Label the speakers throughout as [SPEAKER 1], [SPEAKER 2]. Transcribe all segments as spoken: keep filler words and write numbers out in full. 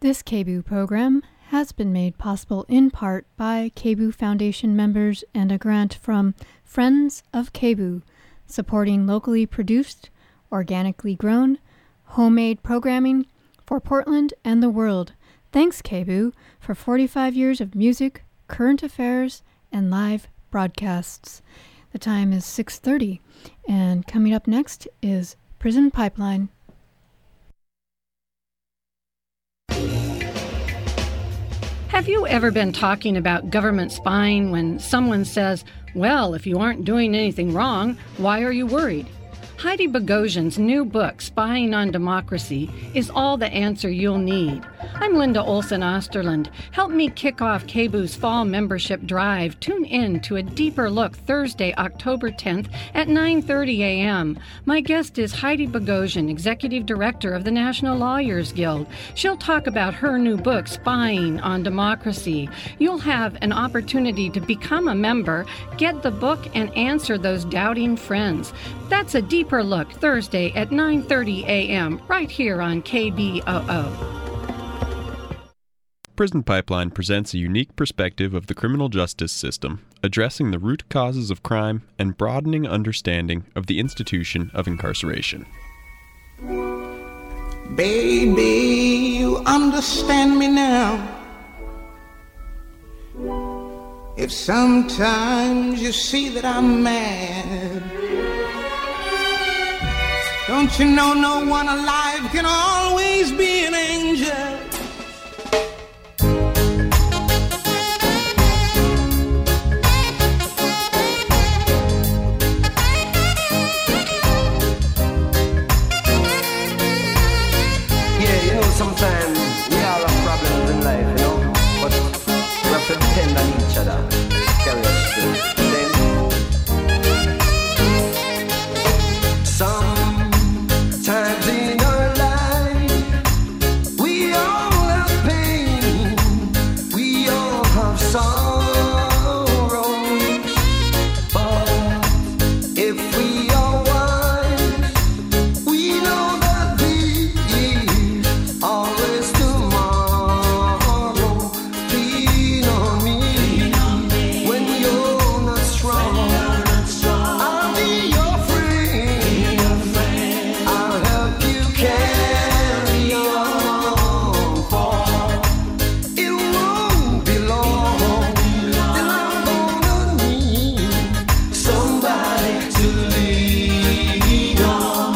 [SPEAKER 1] This K B U program has been made possible in part by K B U Foundation members and a grant from Friends of K B U, supporting locally produced, organically grown, homemade programming for Portland and the world. Thanks, K B U, for forty-five years of music, current affairs, and live broadcasts. The time is six thirty, and coming up next is Prison Pipeline.
[SPEAKER 2] Have you ever been talking about government spying when someone says, well, if you aren't doing anything wrong, why are you worried? Heidi Bogosian's new book, Spying on Democracy, is all the answer you'll need. I'm Linda Olson Osterland. Help me kick off K B U's Fall Membership Drive. Tune in to a deeper look Thursday, October tenth at nine thirty a.m. My guest is Heidi Bogosian, Executive Director of the National Lawyers Guild. She'll talk about her new book, Spying on Democracy. You'll have an opportunity to become a member, get the book, and answer those doubting friends. That's a deeper look Thursday at nine thirty a.m. right here on K B O O.
[SPEAKER 3] Prison Pipeline presents a unique perspective of the criminal justice system, addressing the root causes of crime and broadening understanding of the institution of incarceration.
[SPEAKER 4] Baby, you understand me now. If sometimes you see that I'm mad, don't you know no one alive can always be an angel?
[SPEAKER 5] Sometimes we all have problems in life, you know, but we have to depend on each other, carry us through. Then, sometimes in our life, we all have pain, we all have sorrows, but if we are wise, we know that we always tomorrow. Lean on me, lean on me. When you're not strong, when you're not strong. I'll be your friend, be your friend. I'll help you carry on, for it won't be long till I'm gonna need somebody to lean on.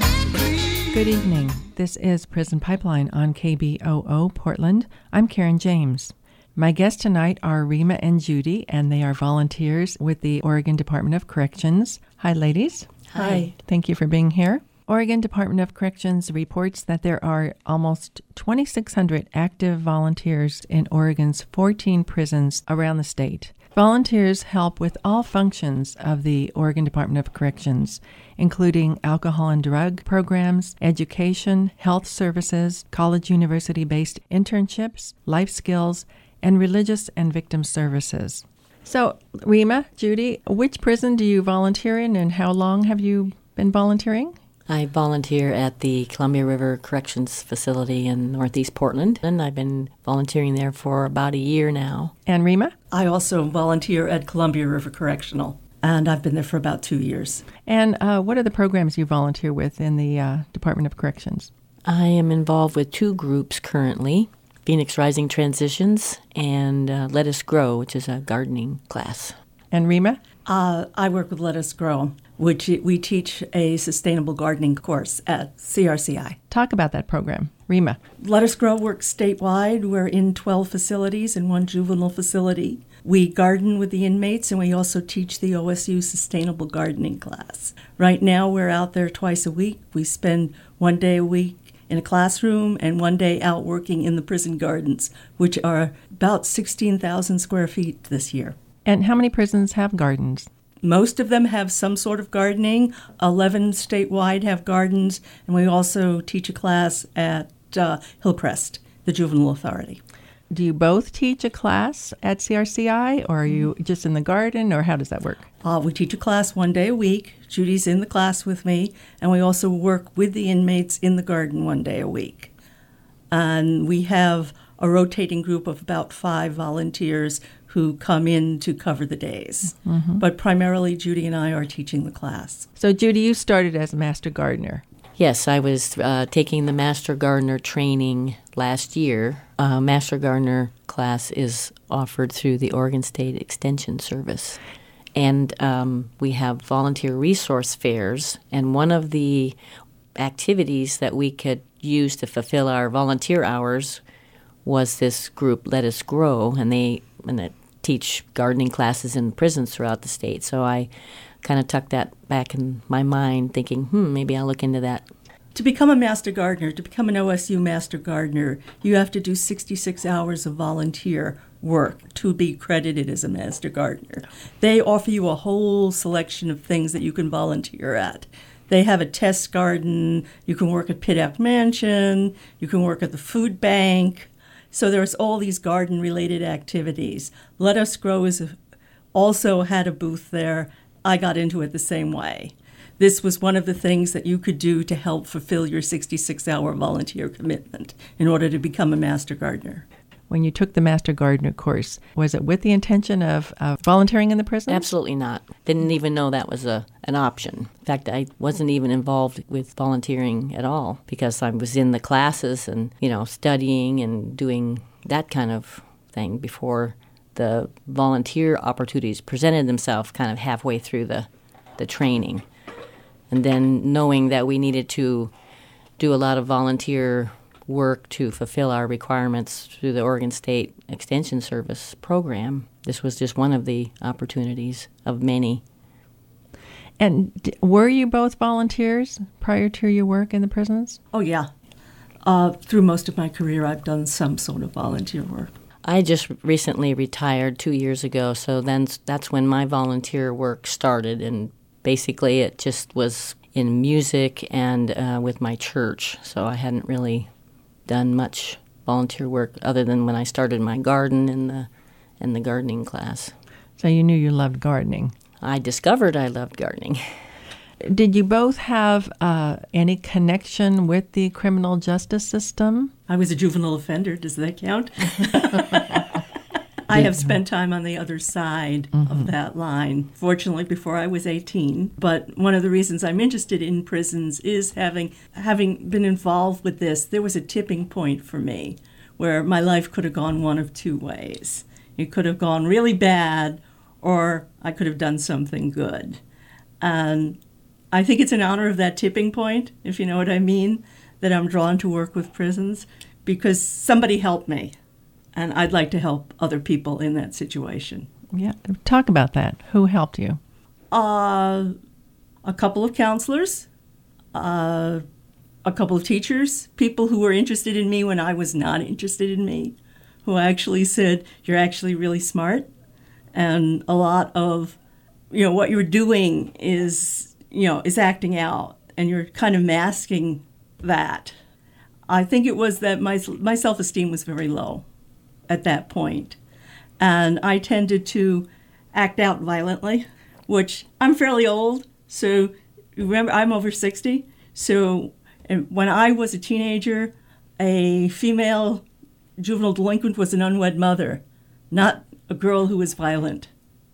[SPEAKER 6] Good evening. This is Prison Pipeline on K B O O Portland. I'm Karen James. My guests tonight are Rima and Judy, and they are volunteers with the Oregon Department of Corrections. Hi, ladies.
[SPEAKER 7] Hi.
[SPEAKER 6] Thank you for being here. Oregon Department of Corrections reports that there are almost twenty-six hundred active volunteers in Oregon's fourteen prisons around the state. Volunteers help with all functions of the Oregon Department of Corrections, including alcohol and drug programs, education, health services, college university-based internships, life skills, and religious and victim services. So, Rima, Judy, which prison do you volunteer in, and how long have you been volunteering?
[SPEAKER 7] I volunteer at the Columbia River Corrections Facility in Northeast Portland, and I've been volunteering there for about a year now.
[SPEAKER 6] And Rima?
[SPEAKER 8] I also volunteer at Columbia River Correctional, and I've been there for about two years.
[SPEAKER 6] And uh, what are the programs you volunteer with in the uh, Department of Corrections?
[SPEAKER 7] I am involved with two groups currently, Phoenix Rising Transitions and uh, Let Us Grow, which is a gardening class.
[SPEAKER 6] And Rima?
[SPEAKER 8] Uh, I work with Let Us Grow, which we teach a sustainable gardening course at C R C I.
[SPEAKER 6] Talk about that program. Rima.
[SPEAKER 8] Let Us Grow works statewide. We're in twelve facilities and one juvenile facility. We garden with the inmates, and we also teach the O S U Sustainable Gardening class. Right now, we're out there twice a week. We spend one day a week in a classroom and one day out working in the prison gardens, which are about sixteen thousand square feet this year.
[SPEAKER 6] And how many prisons have gardens?
[SPEAKER 8] Most of them have some sort of gardening. eleven statewide have gardens, and we also teach a class at uh, Hillcrest, the Juvenile Authority.
[SPEAKER 6] Do you both teach a class at C R C I, or are you just in the garden, or how does that work?
[SPEAKER 8] Uh, we teach a class one day a week. Judy's in the class with me, and we also work with the inmates in the garden one day a week. And we have a rotating group of about five volunteers who come in to cover the days. Mm-hmm. But primarily, Judy and I are teaching the class.
[SPEAKER 6] So, Judy, you started as a master gardener.
[SPEAKER 7] Yes, I was uh, taking the Master Gardener training last year. Uh, Master Gardener class is offered through the Oregon State Extension Service. And um, we have volunteer resource fairs, and one of the activities that we could use to fulfill our volunteer hours was this group, Let Us Grow, and they, and they teach gardening classes in prisons throughout the state. So I kind of tucked that back in my mind, thinking, hmm, maybe I'll look into that.
[SPEAKER 8] To become a master gardener, to become an O S U master gardener, you have to do sixty-six hours of volunteer work to be credited as a master gardener. They offer you a whole selection of things that you can volunteer at. They have a test garden, you can work at Pittock Mansion, you can work at the food bank. So there's all these garden-related activities. Let Us Grow is a, also had a booth there. I got into it the same way. This was one of the things that you could do to help fulfill your sixty-six hour volunteer commitment in order to become a master gardener.
[SPEAKER 6] When you took the master gardener course, was it with the intention of uh, volunteering in the prison?
[SPEAKER 7] Absolutely not. Didn't even know that was a an option. In fact, I wasn't even involved with volunteering at all because I was in the classes and, you know, studying and doing that kind of thing before the volunteer opportunities presented themselves kind of halfway through the, the training. And then knowing that we needed to do a lot of volunteer work to fulfill our requirements through the Oregon State Extension Service program, this was just one of the opportunities of many.
[SPEAKER 6] And d- were you both volunteers prior to your work in the prisons?
[SPEAKER 8] Oh, yeah. Uh, through most of my career, I've done some sort of volunteer work.
[SPEAKER 7] I just recently retired two years ago, so then that's when my volunteer work started, and basically it just was in music and uh, with my church, so I hadn't really done much volunteer work other than when I started my garden in the in the gardening class.
[SPEAKER 6] So you knew you loved gardening.
[SPEAKER 7] I discovered I loved gardening.
[SPEAKER 6] Did you both have uh, any connection with the criminal justice system?
[SPEAKER 8] I was a juvenile offender. Does that count? I have spent time on the other side mm-hmm. of that line, fortunately, before I was eighteen. But one of the reasons I'm interested in prisons is having having been involved with this, there was a tipping point for me where my life could have gone one of two ways. It could have gone really bad, or I could have done something good. And I think it's in honor of that tipping point, if you know what I mean, that I'm drawn to work with prisons, because somebody helped me. And I'd like to help other people in that situation.
[SPEAKER 6] Yeah, talk about that. Who helped you?
[SPEAKER 8] Uh, a couple of counselors, uh, a couple of teachers, people who were interested in me when I was not interested in me, who actually said, you're actually really smart. And a lot of, you know, what you're doing is, you know, is acting out, and you're kind of masking that. I think it was that my my self-esteem was very low at that point. And I tended to act out violently, which I'm fairly old. So remember, I'm over sixty. So when I was a teenager, a female juvenile delinquent was an unwed mother, not a girl who was violent.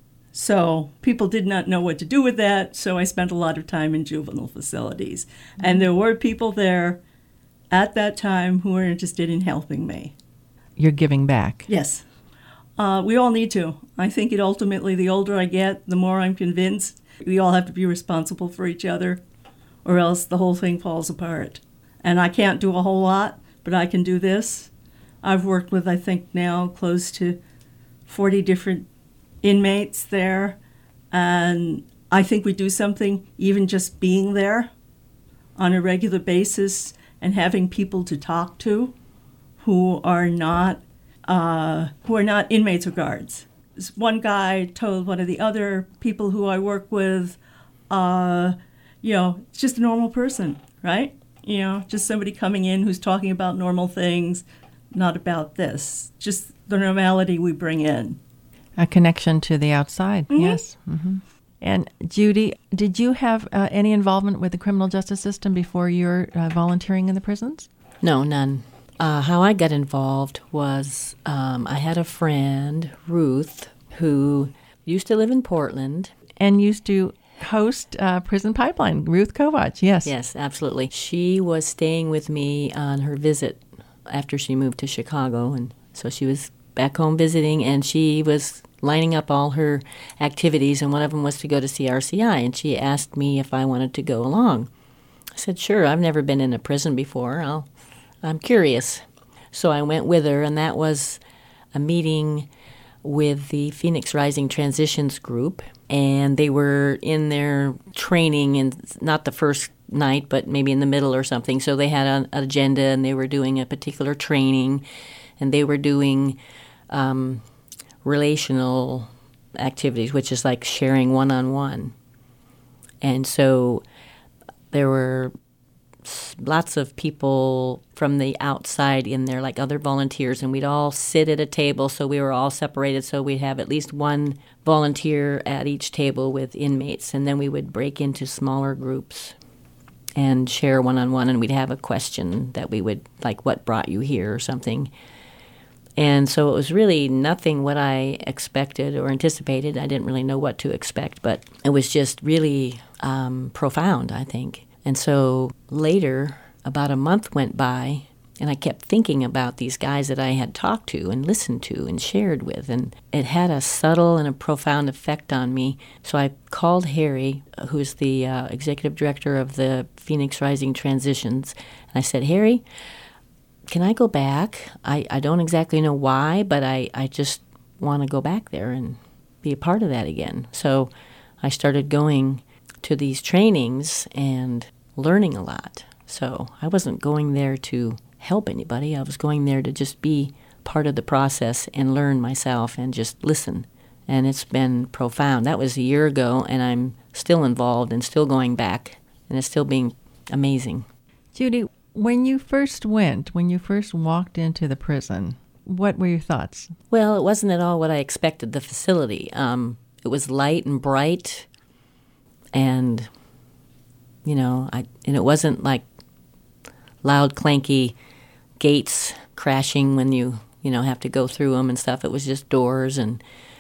[SPEAKER 8] So people did not know what to do with that, so I spent a lot of time in juvenile facilities. Mm-hmm. And there were people there at that time who were interested in helping me.
[SPEAKER 6] You're giving back.
[SPEAKER 8] Yes. Uh, we all need to. I think it ultimately, the older I get, the more I'm convinced we all have to be responsible for each other, or else the whole thing falls apart. And I can't do a whole lot, but I can do this. I've worked with, I think now, close to forty different inmates there, and I think we do something even just being there on a regular basis and having people to talk to who are not uh, who are not inmates or guards. This one guy told one of the other people who I work with, uh, you know, it's just a normal person, right? You know, just somebody coming in who's talking about normal things, not about this. Just the normality we bring in.
[SPEAKER 6] A connection to the outside, mm-hmm. yes. Mm-hmm. And Judy, did you have uh, any involvement with the criminal justice system before your uh, volunteering in the prisons?
[SPEAKER 7] No, none. Uh, how I got involved was um, I had a friend, Ruth, who used to live in Portland.
[SPEAKER 6] And used to host uh, Prison Pipeline, Ruth Kovach, yes.
[SPEAKER 7] Yes, absolutely. She was staying with me on her visit after she moved to Chicago, and so she was back home visiting, and she was lining up all her activities, and one of them was to go to C R C I, and she asked me if I wanted to go along. I said, sure, I've never been in a prison before. I'll, I'm curious. So I went with her, and that was a meeting with the Phoenix Rising Transitions Group, and they were in their training, and not the first night, but maybe in the middle or something. So they had an agenda, and they were doing a particular training, and they were doing um, relational activities, which is like sharing one-on-one. And so there were lots of people from the outside in there, like other volunteers, and we'd all sit at a table, so we were all separated, so we'd have at least one volunteer at each table with inmates, and then we would break into smaller groups and share one-on-one, and we'd have a question that we would, like, what brought you here or something. And so it was really nothing what I expected or anticipated. I didn't really know what to expect, but it was just really um, profound, I think. And so later, about a month went by, and I kept thinking about these guys that I had talked to and listened to and shared with, and it had a subtle and a profound effect on me. So I called Harry, who's the uh, executive director of the Phoenix Rising Transitions, and I said, Harry, can I go back? I, I don't exactly know why, but I, I just want to go back there and be a part of that again. So I started going to these trainings and learning a lot. So I wasn't going there to help anybody. I was going there to just be part of the process and learn myself and just listen. And it's been profound. That was a year ago, and I'm still involved and still going back, and it's still being amazing.
[SPEAKER 6] Judy, when you first went, when you first walked into the prison, what were your thoughts?
[SPEAKER 7] Well, it wasn't at all what I expected, the facility. Um, it was light and bright, and, you know, I and it wasn't like loud, clanky gates crashing when you, you know, have to go through them and stuff. It was just doors, and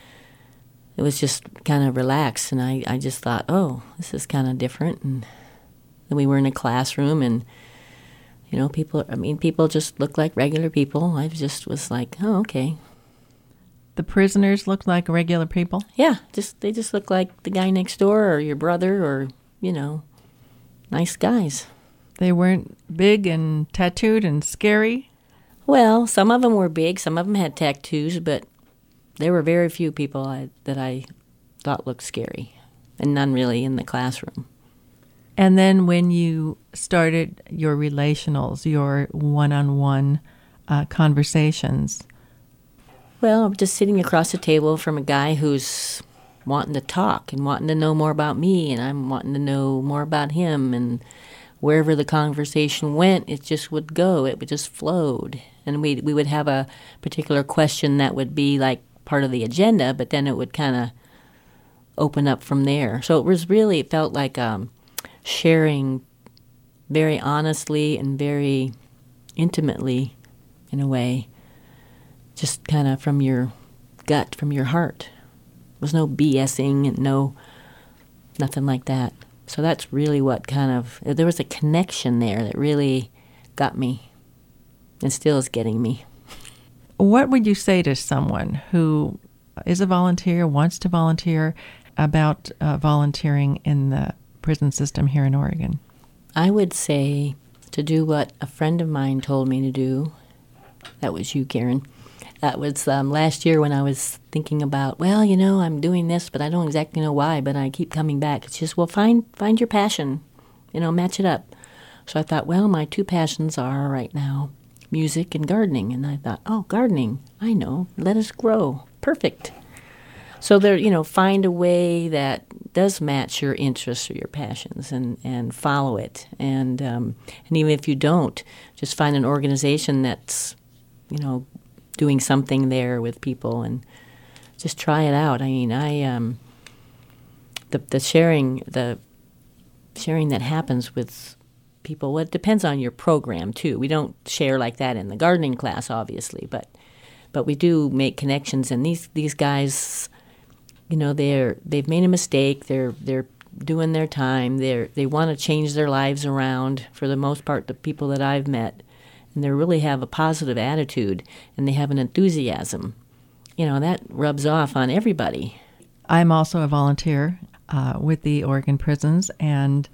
[SPEAKER 7] it was just kind of relaxed, and I, I just thought, oh, this is kind of different. And then we were in a classroom, and, you know, people, I mean, people just looked like regular people. I just was like, oh, okay.
[SPEAKER 6] The prisoners looked like regular people?
[SPEAKER 7] Yeah, just they just looked like the guy next door or your brother or, you know, nice guys.
[SPEAKER 6] They weren't big and tattooed and scary?
[SPEAKER 7] Well, some of them were big. Some of them had tattoos, but there were very few people I, that I thought looked scary, and none really in the classroom.
[SPEAKER 6] And then when you started your relationals, your one-on-one uh, conversations...
[SPEAKER 7] Well, I'm just sitting across the table from a guy who's wanting to talk and wanting to know more about me, and I'm wanting to know more about him, and wherever the conversation went, it just would go. It would just flowed. And we we would have a particular question that would be like part of the agenda, but then it would kind of open up from there. So it was really, it felt like um, sharing very honestly and very intimately in a way, just kind of from your gut, from your heart. There was no BSing and no, nothing like that. So that's really what kind of, there was a connection there that really got me and still is getting me.
[SPEAKER 6] What would you say to someone who is a volunteer, wants to volunteer, about uh, volunteering in the prison system here in Oregon?
[SPEAKER 7] I would say to do what a friend of mine told me to do. That was you, Karen. That was um, last year when I was thinking about, well, you know, I'm doing this, but I don't exactly know why, but I keep coming back. It's just, well, find find your passion, you know, match it up. So I thought, well, my two passions are right now music and gardening. And I thought, oh, gardening, I know, let us grow. Perfect. So there, you know, find a way that does match your interests or your passions, and, and follow it. And um, and even if you don't, just find an organization that's, you know, doing something there with people, and just try it out. I mean, I um, the the sharing the sharing that happens with people. Well, it depends on your program, too. We don't share like that in the gardening class, obviously, but but we do make connections. And these, these guys, you know, they're they've made a mistake. They're they're doing their time. They they want to change their lives around. For the most part, the people that I've met, and they really have a positive attitude, and they have an enthusiasm. You know, that rubs off on everybody.
[SPEAKER 6] I'm also a volunteer uh, with the Oregon prisons, and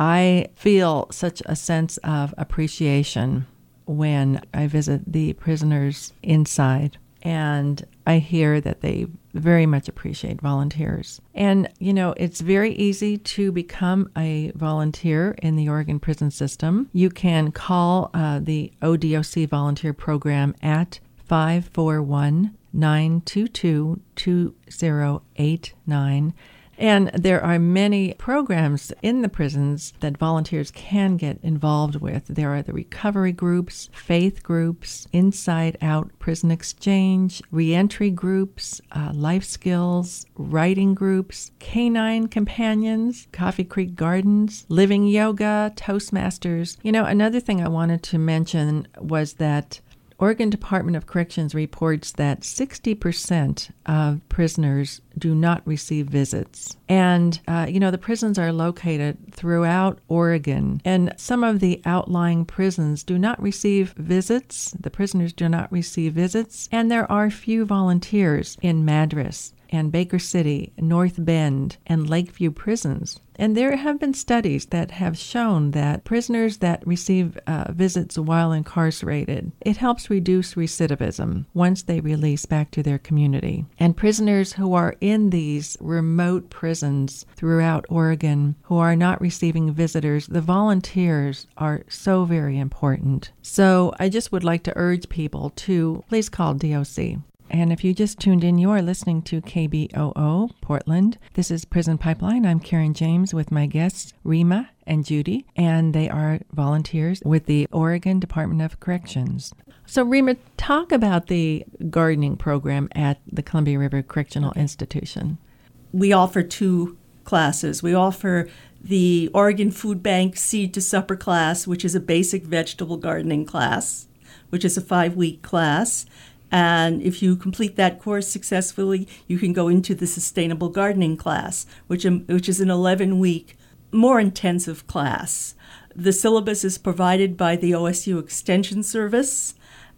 [SPEAKER 6] I feel such a sense of appreciation when I visit the prisoners inside, and I hear that they very much appreciate volunteers. And, you know, it's very easy to become a volunteer in the Oregon prison system. You can call uh, the O D O C volunteer program at five four one, nine two two, two zero eight nine. And there are many programs in the prisons that volunteers can get involved with. There are the recovery groups, faith groups, inside out prison exchange, reentry groups, uh, life skills, writing groups, canine companions, Coffee Creek Gardens, living yoga, Toastmasters. You know, another thing I wanted to mention was that Oregon Department of Corrections reports that sixty percent of prisoners do not receive visits. And, uh, you know, the prisons are located throughout Oregon, and some of the outlying prisons do not receive visits. The prisoners do not receive visits, and there are few volunteers in Madras and Baker City, North Bend, and Lakeview prisons. And there have been studies that have shown that prisoners that receive uh, visits while incarcerated, it helps reduce recidivism once they release back to their community. And prisoners who are in these remote prisons throughout Oregon who are not receiving visitors, the volunteers are so very important. So I just would like to urge people to please call D O C. And if you just tuned in, you are listening to K B O O, Portland. This is Prison Pipeline. I'm Karen James with my guests, Rima and Judy, and they are volunteers with the Oregon Department of Corrections. So, Rima, talk about the gardening program at the Columbia River Correctional okay. Institution.
[SPEAKER 8] We offer two classes. We offer the Oregon Food Bank Seed to Supper class, which is a basic vegetable gardening class, which is a five-week class. And if you complete that course successfully, you can go into the Sustainable Gardening class, which, which is an eleven-week, more intensive class. The syllabus is provided by the O S U Extension Service,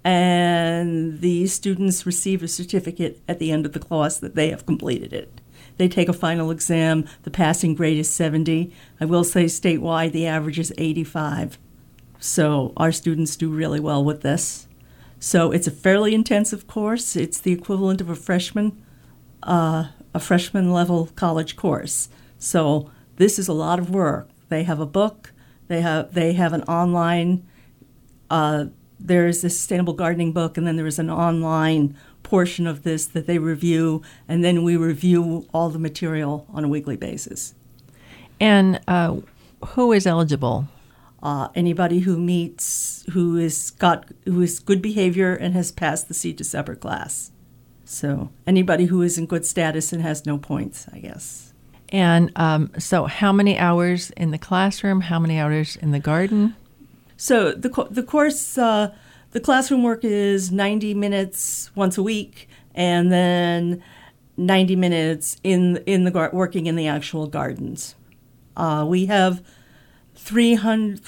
[SPEAKER 8] and the students receive a certificate at the end of the class that they have completed it. They take a final exam. The passing grade is seventy. I will say statewide, the average is eighty-five. So our students do really well with this. So it's a fairly intensive course. It's the equivalent of a freshman, uh, a freshman level college course. So this is a lot of work. They have a book. They have they have an online. Uh, there is a sustainable gardening book, and then there is an online portion of this that they review, and then we review all the material on a weekly basis.
[SPEAKER 6] And uh, who is eligible?
[SPEAKER 8] Uh, anybody who meets, who is got, who is good behavior and has passed the Seed to Supper class. So anybody who is in good status and has no points, I guess.
[SPEAKER 6] And um, so, how many hours in the classroom? How many hours in the garden?
[SPEAKER 8] So the co- the course, uh, the classroom work is ninety minutes once a week, and then ninety minutes in in the gar- working in the actual gardens. Uh, we have three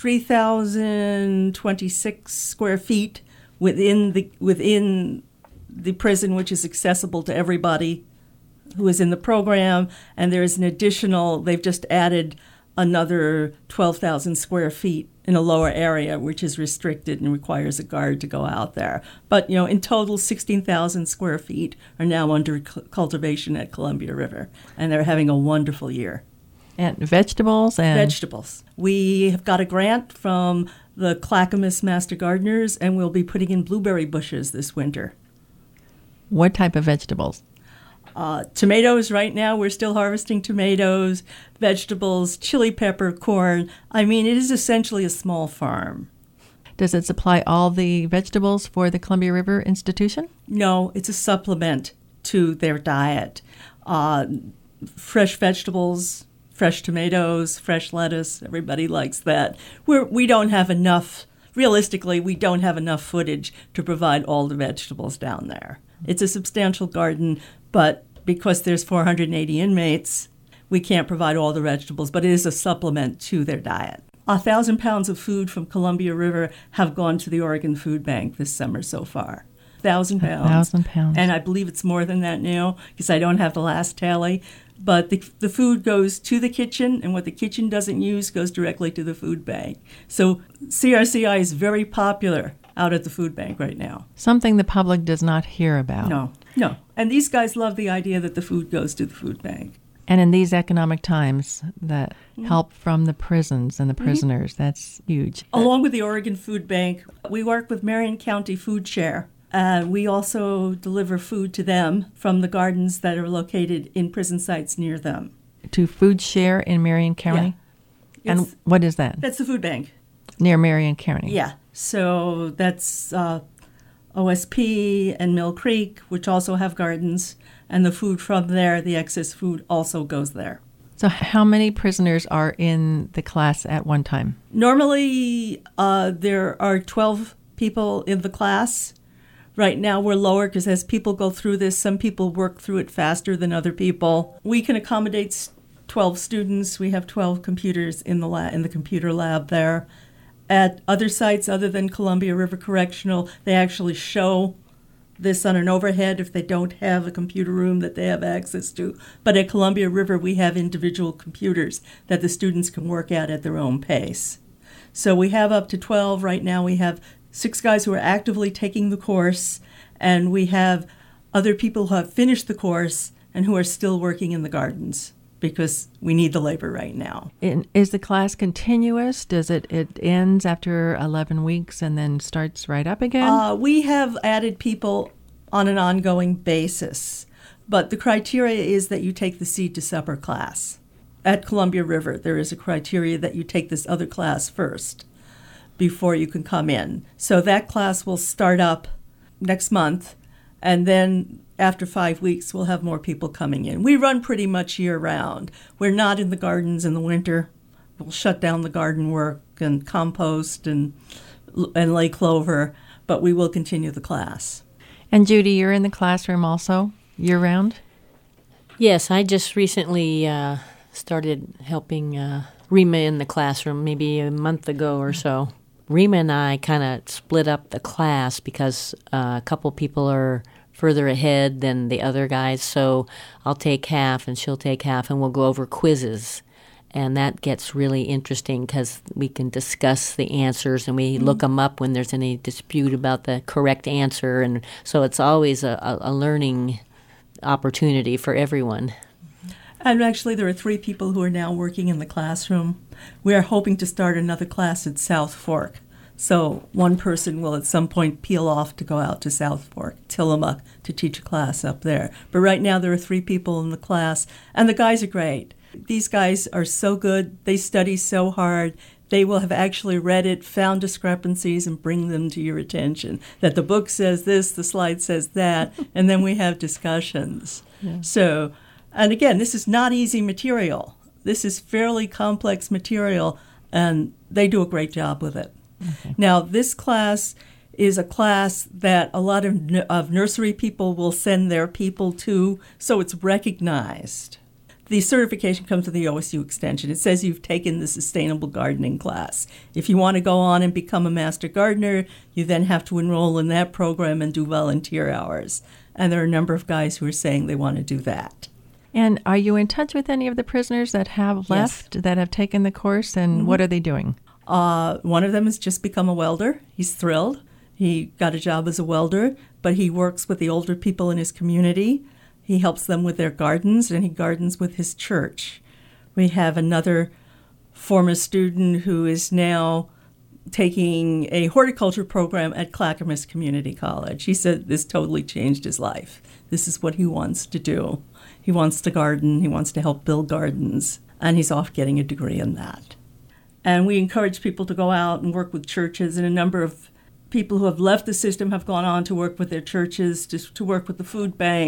[SPEAKER 8] thousand twenty-six square feet within the within the prison, which is accessible to everybody who is in the program. And there is an additional, they've just added another twelve thousand square feet in a lower area, which is restricted and requires a guard to go out there. But, you know, in total, sixteen thousand square feet are now under cu- cultivation at Columbia River, and they're having a wonderful year.
[SPEAKER 6] And vegetables and...
[SPEAKER 8] Vegetables. We have got a grant from the Clackamas Master Gardeners, and we'll be putting in blueberry bushes this winter.
[SPEAKER 6] What type of vegetables?
[SPEAKER 8] Uh, tomatoes right now. We're still harvesting tomatoes, vegetables, chili pepper, corn. I mean, it is essentially a small farm.
[SPEAKER 6] Does it supply all the vegetables for the Columbia River Institution?
[SPEAKER 8] No, it's a supplement to their diet. Uh, fresh vegetables, fresh tomatoes, fresh lettuce. Everybody likes that. We're, we don't have enough, realistically, we don't have enough footage to provide all the vegetables down there. It's a substantial garden, but because there's four hundred eighty inmates, we can't provide all the vegetables, but it is a supplement to their diet. A thousand pounds of food from Columbia River have gone to the Oregon Food Bank this summer so far. Thousand pounds.
[SPEAKER 6] A thousand pounds.
[SPEAKER 8] And I believe it's more than that now because I don't have the last tally. But the, the food goes to the kitchen, and what the kitchen doesn't use goes directly to the food bank. So C R C I is very popular out at the food bank right now.
[SPEAKER 6] Something the public does not hear about.
[SPEAKER 8] No, no. And these guys love the idea that the food goes to the food bank.
[SPEAKER 6] And in these economic times, that help from the prisons and the prisoners, mm-hmm. that's huge.
[SPEAKER 8] Along with the Oregon Food Bank, we work with Marion County Food Share. Uh, we also deliver food to them from the gardens that are located in prison sites near them.
[SPEAKER 6] To Food Share in Marion County?
[SPEAKER 8] Yeah.
[SPEAKER 6] And
[SPEAKER 8] It's-
[SPEAKER 6] what is that?
[SPEAKER 8] That's the food bank.
[SPEAKER 6] Near Marion County?
[SPEAKER 8] Yeah. So that's uh, O S P and Mill Creek, which also have gardens. And the food from there, the excess food, also goes there.
[SPEAKER 6] So how many prisoners are in the class at one time?
[SPEAKER 8] Normally, uh, there are twelve people in the class. Right now, we're lower because as people go through this, some people work through it faster than other people. We can accommodate twelve students. We have twelve computers in the lab, in the computer lab there. At other sites other than Columbia River Correctional, they actually show this on an overhead if they don't have a computer room that they have access to. But at Columbia River, we have individual computers that the students can work at at their own pace. So we have up to twelve. Right now we have six guys who are actively taking the course, and we have other people who have finished the course and who are still working in the gardens because we need the labor right now.
[SPEAKER 6] In, is the class continuous? Does it, it ends after eleven weeks and then starts right up again?
[SPEAKER 8] Uh, we have added people on an ongoing basis, but the criteria is that you take the Seed to Supper class. At Columbia River, there is a criteria that you take this other class first before you can come in. So that class will start up next month, and then after five weeks, we'll have more people coming in. We run pretty much year-round. We're not in the gardens in the winter. We'll shut down the garden work and compost and and lay clover, but we will continue the class.
[SPEAKER 6] And Judy, you're in the classroom also year-round?
[SPEAKER 7] Yes, I just recently uh, started helping uh, Rima in the classroom maybe a month ago or so. Rima and I kind of split up the class because uh, a couple people are further ahead than the other guys, so I'll take half and she'll take half, and we'll go over quizzes. And that gets really interesting because we can discuss the answers and we mm-hmm. look them up when there's any dispute about the correct answer. And so it's always a, a, a learning opportunity for everyone.
[SPEAKER 8] And actually, there are three people who are now working in the classroom. We are hoping to start another class at South Fork. So one person will at some point peel off to go out to South Fork, Tillamook, to teach a class up there. But right now there are three people in the class, and the guys are great. These guys are so good. They study so hard. They will have actually read it, found discrepancies, and bring them to your attention. That the book says this, the slide says that, and then we have discussions. Yeah. So, and again, this is not easy material. This is fairly complex material, and they do a great job with it. Okay. Now, this class is a class that a lot of, of nursery people will send their people to, so it's recognized. The certification comes with the O S U Extension. It says you've taken the sustainable gardening class. If you want to go on and become a master gardener, you then have to enroll in that program and do volunteer hours. And there are a number of guys who are saying they want to do that.
[SPEAKER 6] And are you in touch with any of the prisoners that have left, yes. that have taken the course, and mm-hmm. what are they doing?
[SPEAKER 8] Uh, one of them has just become a welder. He's thrilled. He got a job as a welder, but he works with the older people in his community. He helps them with their gardens, and he gardens with his church. We have another former student who is now taking a horticulture program at Clackamas Community College. He said this totally changed his life. This is what he wants to do. He wants to garden. He wants to help build gardens, and he's off getting a degree in that. And we encourage people to go out and work with churches, and a number of people who have left the system have gone on to work with their churches, to, to work with the food bank,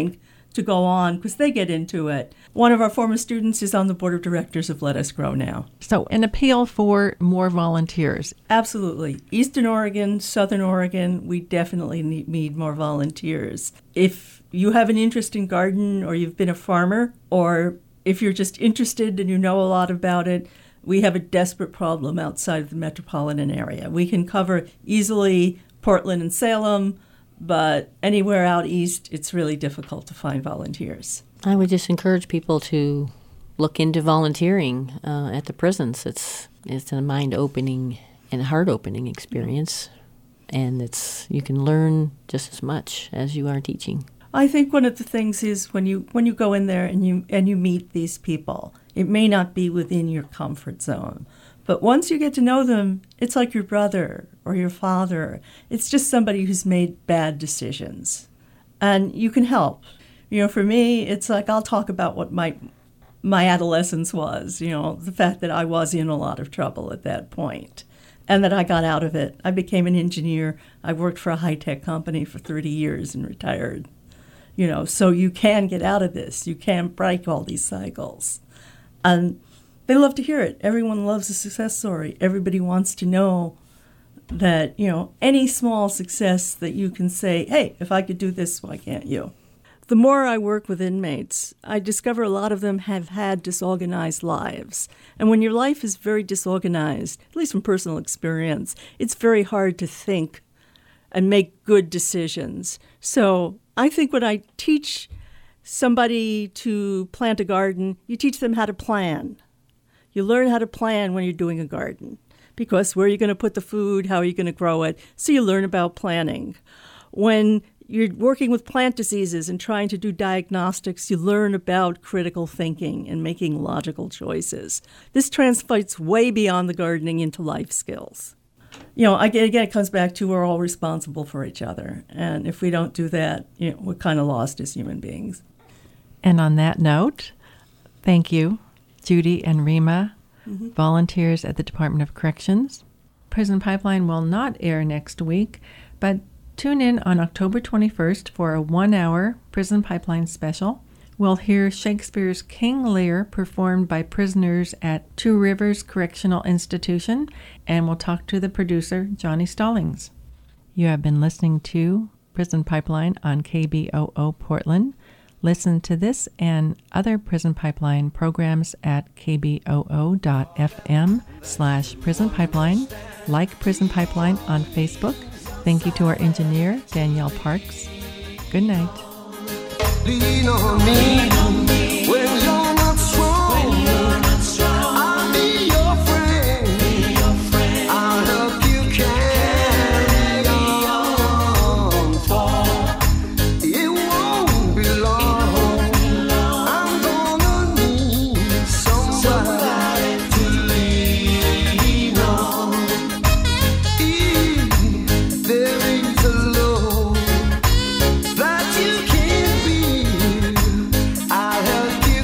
[SPEAKER 8] to go on because they get into it. One of our former students is on the board of directors of Let Us Grow now.
[SPEAKER 6] So an appeal for more volunteers.
[SPEAKER 8] Absolutely. Eastern Oregon, Southern Oregon, we definitely need, need more volunteers. If you have an interest in garden, or you've been a farmer, or if you're just interested and you know a lot about it, we have a desperate problem outside of the metropolitan area. We can cover easily Portland and Salem, but anywhere out east, it's really difficult to find volunteers.
[SPEAKER 7] I would just encourage people to look into volunteering uh, at the prisons. It's it's a mind-opening and heart-opening experience, and it's you can learn just as much as you are teaching.
[SPEAKER 8] I think one of the things is when you when you go in there and you and you meet these people, it may not be within your comfort zone, but once you get to know them, it's like your brother or your father. It's just somebody who's made bad decisions, and you can help. You know, for me, it's like I'll talk about what my my adolescence was, you know, the fact that I was in a lot of trouble at that point and that I got out of it. I became an engineer. I worked for a high-tech company for thirty years and retired. You know, so you can get out of this. You can break all these cycles. And they love to hear it. Everyone loves a success story. Everybody wants to know that, you know, any small success that you can say, hey, if I could do this, why can't you? The more I work with inmates, I discover a lot of them have had disorganized lives. And when your life is very disorganized, at least from personal experience, it's very hard to think and make good decisions. So I think when I teach somebody to plant a garden, you teach them how to plan. You learn how to plan when you're doing a garden, because where are you going to put the food, how are you going to grow it? So you learn about planning. When you're working with plant diseases and trying to do diagnostics, you learn about critical thinking and making logical choices. This translates way beyond the gardening into life skills. You know, again, again, it comes back to we're all responsible for each other. And if we don't do that, you know, we're kind of lost as human beings.
[SPEAKER 6] And on that note, thank you, Judy and Rima, mm-hmm. volunteers at the Department of Corrections. Prison Pipeline will not air next week, but tune in on October twenty-first for a one-hour Prison Pipeline special. We'll hear Shakespeare's King Lear performed by prisoners at Two Rivers Correctional Institution, and we'll talk to the producer, Johnny Stallings. You have been listening to Prison Pipeline on K B O O Portland. Listen to this and other Prison Pipeline programs at kboo.fm slash Prison Pipeline. Like Prison Pipeline on Facebook. Thank you to our engineer, Danielle Parks. Good night.
[SPEAKER 5] Lean on me, Lean on me. When you're not strong, when you're not strong. I'll be your friend, be your friend. I'll help you carry on, for it won't be long. I'm gonna need somebody to lean on. If there is a love that you can't be, I'll help you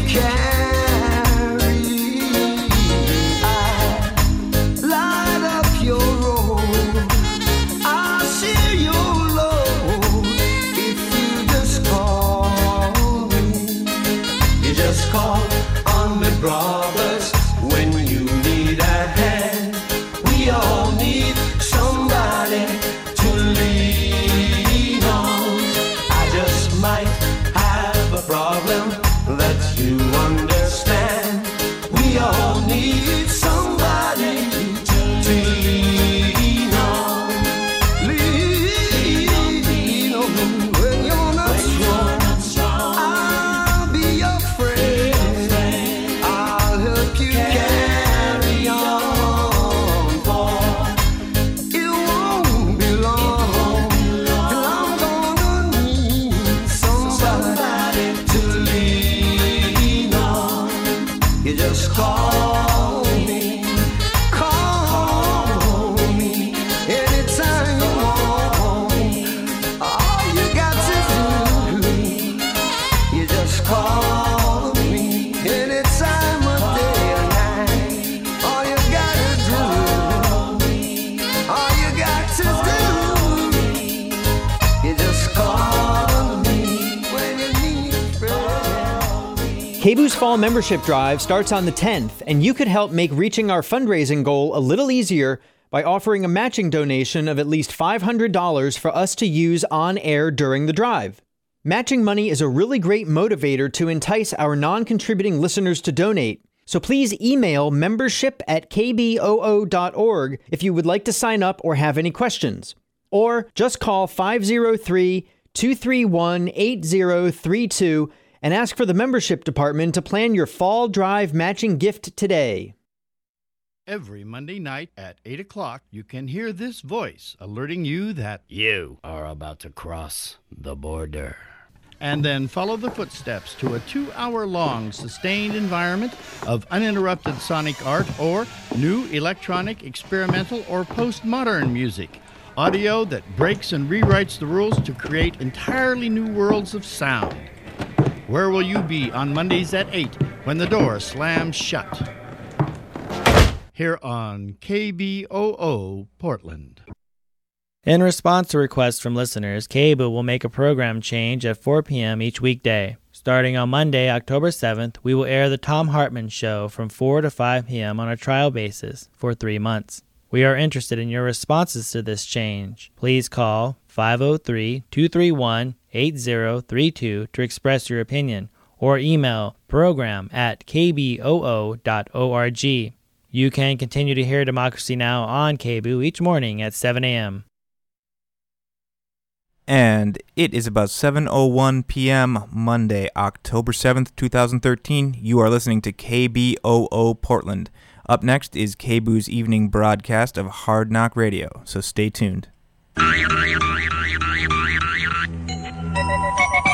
[SPEAKER 9] K B Oo's Fall Membership Drive starts on the tenth, and you could help make reaching our fundraising goal a little easier by offering a matching donation of at least five hundred dollars for us to use on air during the drive. Matching money is a really great motivator to entice our non-contributing listeners to donate, so please email membership at k b o o dot org if you would like to sign up or have any questions. Or just call five oh three, two three one, eight oh three two and ask for the membership department to plan your fall drive matching gift today.
[SPEAKER 10] Every Monday night at eight o'clock, you can hear this voice alerting you that you are about to cross the border. And then follow the footsteps to a two-hour-long sustained environment of uninterrupted sonic art or new electronic, experimental, or postmodern music. Audio that breaks and rewrites the rules to create entirely new worlds of sound. Where will you be on Mondays at eight when the door slams shut? Here on K B O O Portland.
[SPEAKER 11] In response to requests from listeners, K B O O will make a program change at four p.m. each weekday. Starting on Monday, October seventh, we will air The Thom Hartmann Show from four to five p.m. on a trial basis for three months. We are interested in your responses to this change. Please call five oh three, two three one, eight oh three two to express your opinion, or email program at k b o o dot org. You can continue to hear Democracy Now! On K B O O each morning at seven a.m.
[SPEAKER 12] And it is about seven oh one p.m. Monday, October seventh, twenty thirteen. You are listening to K B O O Portland. Up next is K B O O's evening broadcast of Hard Knock Radio, so stay tuned.